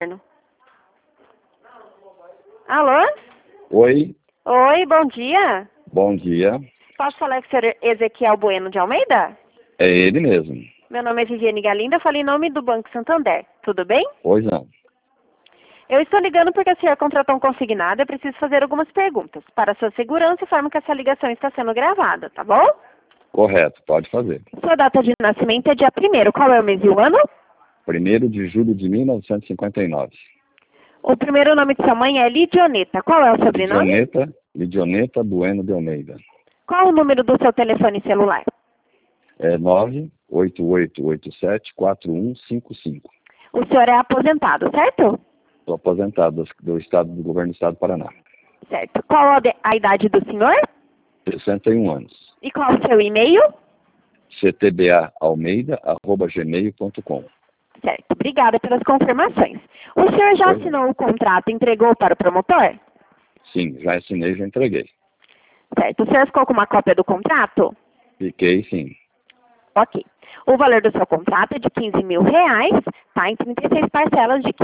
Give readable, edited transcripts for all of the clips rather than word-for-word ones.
Alô? Oi, Oi, bom dia. bom dia. Posso falar com o senhor Ezequiel Bueno de Almeida? É ele mesmo. Meu nome é Viviane Galinda, falei em nome do Banco Santander. Tudo bem? Pois não. Eu estou ligando porque o senhor contratou um consignado e eu preciso fazer algumas perguntas. Para sua segurança, informo que essa ligação está sendo gravada, tá bom? Correto, pode fazer. Sua data de nascimento é dia 1º. Qual é o mês e o ano? 1º de julho de 1959. O primeiro nome de sua mãe é Lidioneta. Qual é o sobrenome? Lidioneta Bueno de Almeida. Qual o número do seu telefone celular? É 988874155. O senhor é aposentado, certo? Estou aposentado do governo do estado do Paraná. Certo. Qual a idade do senhor? 61 anos. E qual o seu e-mail? ctbaalmeida@gmail.com. Certo. Obrigada pelas confirmações. O senhor já assinou o contrato e entregou para o promotor? Sim, já assinei, já entreguei. Certo. O senhor ficou com uma cópia do contrato? Fiquei, sim. Ok. O valor do seu contrato é de R$ 15.000, tá? Em 36 parcelas de R$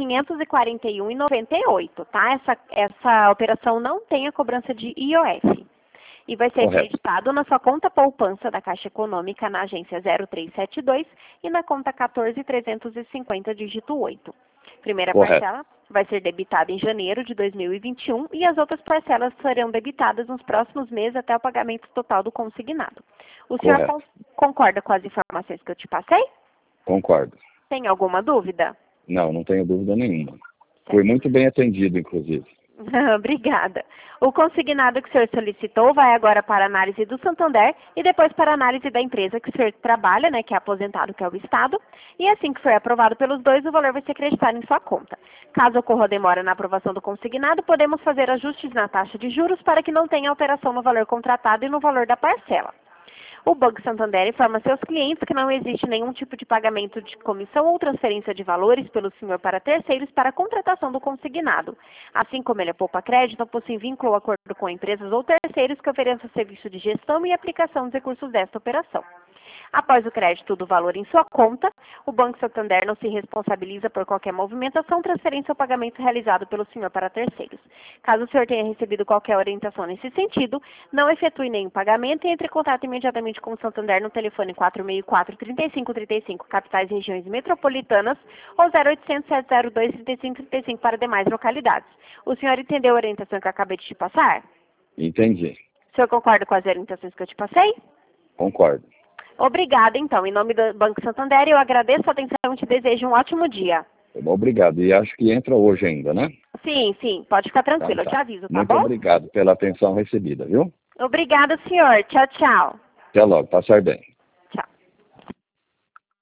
541,98, tá? Essa operação não tem a cobrança de IOF. E vai ser Correto. acreditado na sua conta poupança da Caixa Econômica na agência 0372 e na conta 14350, dígito 8. Primeira Correto. parcela vai ser debitada em janeiro de 2021 e as outras parcelas serão debitadas nos próximos meses até o pagamento total do consignado. O senhor Correto. concorda com as informações que eu te passei? Concordo. Tem alguma dúvida? Não tenho dúvida nenhuma. Fui muito bem atendido, inclusive. Obrigada. O consignado que o senhor solicitou vai agora para a análise do Santander e depois para a análise da empresa que o senhor trabalha, né, que é aposentado, que é o Estado. E assim que for aprovado pelos dois, o valor vai ser acreditado em sua conta. Caso ocorra demora na aprovação do consignado, podemos fazer ajustes na taxa de juros para que não tenha alteração no valor contratado e no valor da parcela. O Banco Santander informa seus clientes que não existe nenhum tipo de pagamento de comissão ou transferência de valores pelo senhor para terceiros para a contratação do consignado. Assim como ele é poupa-crédito, não possui vínculo ou acordo com empresas ou terceiros que ofereçam serviço de gestão e aplicação dos recursos desta operação. Após o crédito do valor em sua conta, o Banco Santander não se responsabiliza por qualquer movimentação, transferência ou pagamento realizado pelo senhor para terceiros. Caso o senhor tenha recebido qualquer orientação nesse sentido, não efetue nenhum pagamento e entre em contato imediatamente com o Santander no telefone 464-3535, capitais e regiões metropolitanas, ou 0800-702-3535 para demais localidades. O senhor entendeu a orientação que eu acabei de te passar? Entendi. O senhor concorda com as orientações que eu te passei? Concordo. Obrigada, então. Em nome do Banco Santander, eu agradeço a atenção e te desejo um ótimo dia. Obrigado. E acho que entra hoje ainda, né? Sim. Pode ficar tranquilo. Então, Eu te aviso, tá muito bom? obrigado pela atenção recebida, viu? Obrigada, senhor. Tchau, tchau. Até logo. Passar bem.